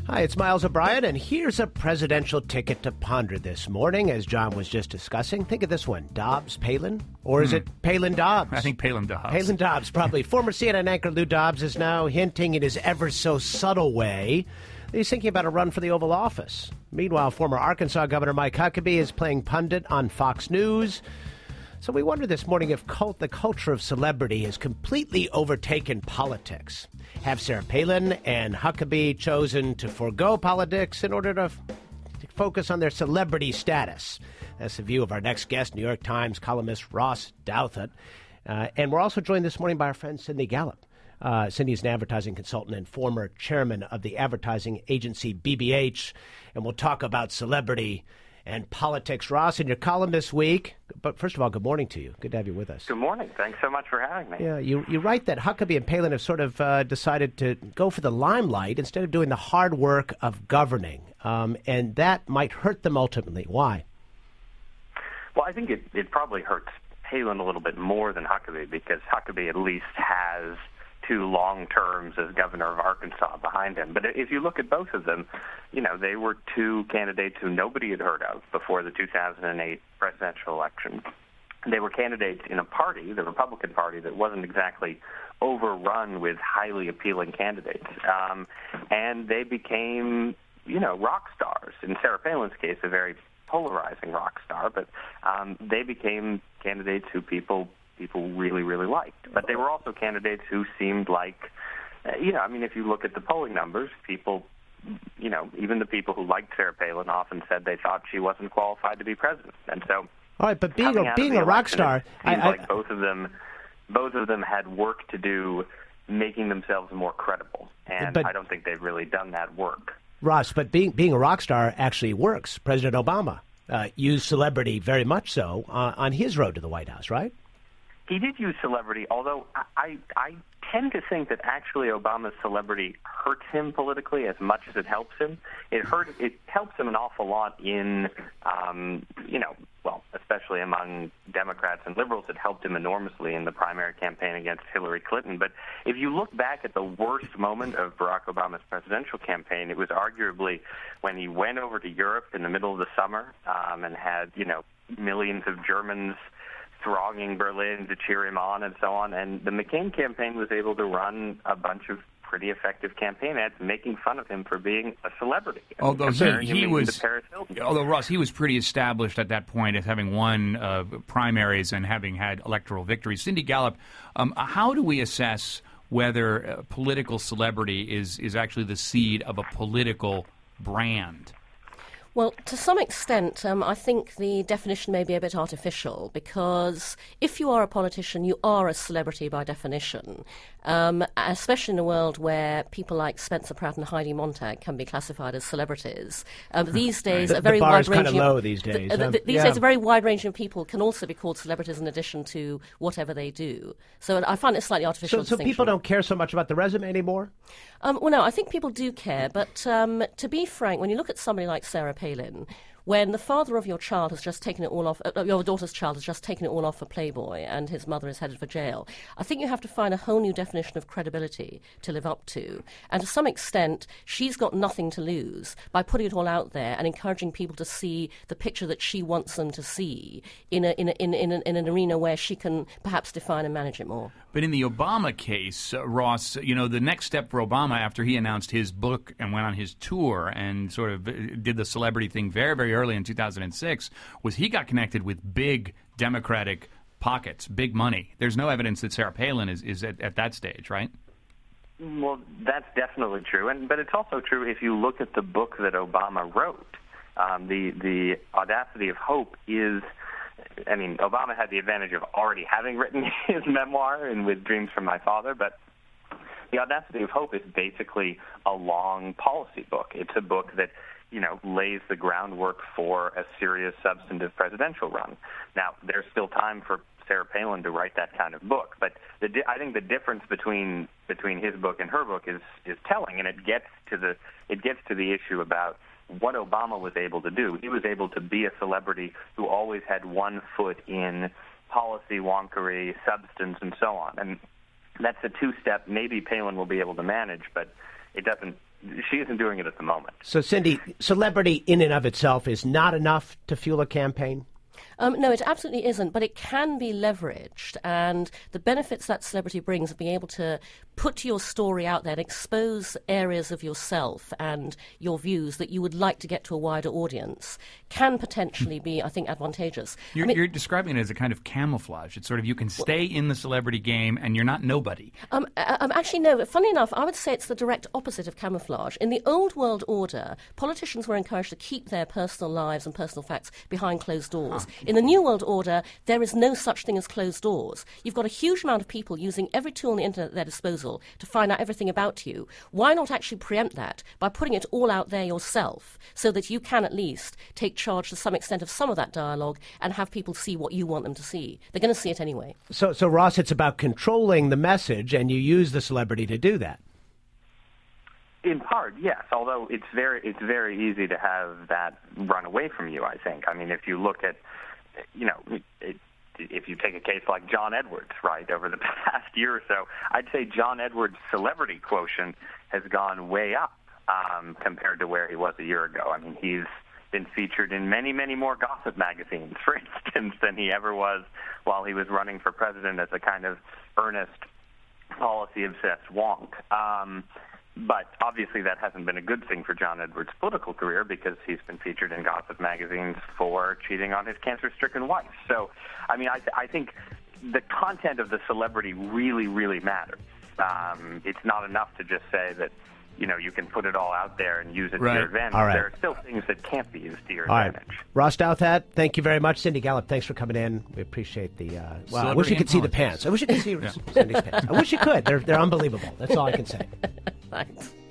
Hi, it's Miles O'Brien, and here's a presidential ticket to ponder this morning, as John was just discussing. Think of this one, Dobbs-Palin? Or is it Palin-Dobbs? I think Palin-Dobbs. Palin-Dobbs, probably. Former CNN anchor Lou Dobbs is now hinting in his ever-so-subtle way that he's thinking about a run for the Oval Office. Meanwhile, former Arkansas Governor Mike Huckabee is playing pundit on Fox News. So we wonder this morning if the culture of celebrity has completely overtaken politics. Have Sarah Palin and Huckabee chosen to forego politics in order to focus on their celebrity status? That's the view of our next guest, New York Times columnist Ross Douthat. And we're also joined this morning by our friend Cindy Gallop. Cindy is an advertising consultant and former chairman of the advertising agency BBH. And we'll talk about celebrity and politics. Ross, in your column this week, but first of all, good morning to you. Good to have you with us. Good morning. Thanks so much for having me. Yeah, you write that Huckabee and Palin have sort of decided to go for the limelight instead of doing the hard work of governing, and that might hurt them ultimately. Why? Well, I think it probably hurts Palin a little bit more than Huckabee, because Huckabee at least has 2 long terms as governor of Arkansas behind him. But if you look at both of them, they were 2 candidates who nobody had heard of before the 2008 presidential election. They were candidates in a party, the Republican Party, that wasn't exactly overrun with highly appealing candidates. And they became, rock stars. In Sarah Palin's case, a very polarizing rock star, but they became candidates who people really, really liked. But they were also candidates who seemed like, if you look at the polling numbers, people, even the people who liked Sarah Palin often said they thought she wasn't qualified to be president. And so, all right, but being a rock star, it seems like both of them had work to do making themselves more credible. And I don't think they've really done that work. Ross, but being a rock star actually works. President Obama used celebrity very much so on his road to the White House, right? He did use celebrity, although I tend to think that actually Obama's celebrity hurts him politically as much as it helps him. It helps him an awful lot in, especially among Democrats and liberals. It helped him enormously in the primary campaign against Hillary Clinton. But if you look back at the worst moment of Barack Obama's presidential campaign, it was arguably when he went over to Europe in the middle of the summer and had, millions of Germans thronging Berlin to cheer him on and so on. And the McCain campaign was able to run a bunch of pretty effective campaign ads making fun of him for being a celebrity. Although Ross, he was pretty established at that point as having won primaries and having had electoral victories. Cindy Gallop, how do we assess whether political celebrity is actually the seed of a political brand? Well, to some extent, I think the definition may be a bit artificial, because if you are a politician, you are a celebrity by definition, especially in a world where people like Spencer Pratt and Heidi Montag can be classified as celebrities. These days, a very wide range of low these days. These days, a very wide range of people can also be called celebrities in addition to whatever they do. So I find it slightly artificial. So people don't care so much about the resume anymore? Well, no, I think people do care. But to be frank, when you look at somebody like Sarah Palin, when the father of your child has just taken it all off, your daughter's child has just taken it all off for Playboy and his mother is headed for jail, I think you have to find a whole new definition of credibility to live up to. And to some extent, she's got nothing to lose by putting it all out there and encouraging people to see the picture that she wants them to see in an arena where she can perhaps define and manage it more. But in the Obama case, Ross, the next step for Obama after he announced his book and went on his tour and sort of did the celebrity thing very, very early in 2006 was he got connected with big Democratic pockets, big money. There's no evidence that Sarah Palin is at that stage, right? Well, that's definitely true. But it's also true if you look at the book that Obama wrote. The Audacity of Hope is... Obama had the advantage of already having written his memoir and with Dreams from My Father, but The Audacity of Hope is basically a long policy book. It's a book that, lays the groundwork for a serious substantive presidential run. Now, there's still time for Sarah Palin to write that kind of book, but I think the difference between his book and her book is telling, and it gets to the issue about what Obama was able to do. He was able to be a celebrity who always had one foot in policy wonkery, substance, and so on. And that's a two-step maybe Palin will be able to manage, but it doesn't she isn't doing it at the moment. So, Cindy, celebrity in and of itself is not enough to fuel a campaign? No, it absolutely isn't, but it can be leveraged. And the benefits that celebrity brings of being able to put your story out there and expose areas of yourself and your views that you would like to get to a wider audience can potentially be, I think, advantageous. You're describing it as a kind of camouflage. It's sort of you can stay in the celebrity game and you're not nobody. Actually, no. Funny enough, I would say it's the direct opposite of camouflage. In the old world order, politicians were encouraged to keep their personal lives and personal facts behind closed doors. In the New World Order, there is no such thing as closed doors. You've got a huge amount of people using every tool on the internet at their disposal to find out everything about you. Why not actually preempt that by putting it all out there yourself so that you can at least take charge to some extent of some of that dialogue and have people see what you want them to see? They're going to see it anyway. So Ross, it's about controlling the message, and you use the celebrity to do that. In part, yes. Although it's very easy to have that run away from you, I think. I mean, if you look at, if you take a case like John Edwards, right, over the past year or so, I'd say John Edwards' celebrity quotient has gone way up compared to where he was a year ago. I mean, he's been featured in many, many more gossip magazines, for instance, than he ever was while he was running for president as a kind of earnest, policy-obsessed wonk. But obviously that hasn't been a good thing for John Edwards' political career because he's been featured in gossip magazines for cheating on his cancer-stricken wife. So, I mean, I think the content of the celebrity really, really matters. It's not enough to just say that, you can put it all out there and use it to your advantage. All right. There are still things that can't be used to your All advantage. Right. Ross Douthat, thank you very much. Cindy Gallop, thanks for coming in. We appreciate the... well, I wish you could see the pants. I wish you could see Cindy's pants. I wish you could. They're unbelievable. That's all I can say. Thanks.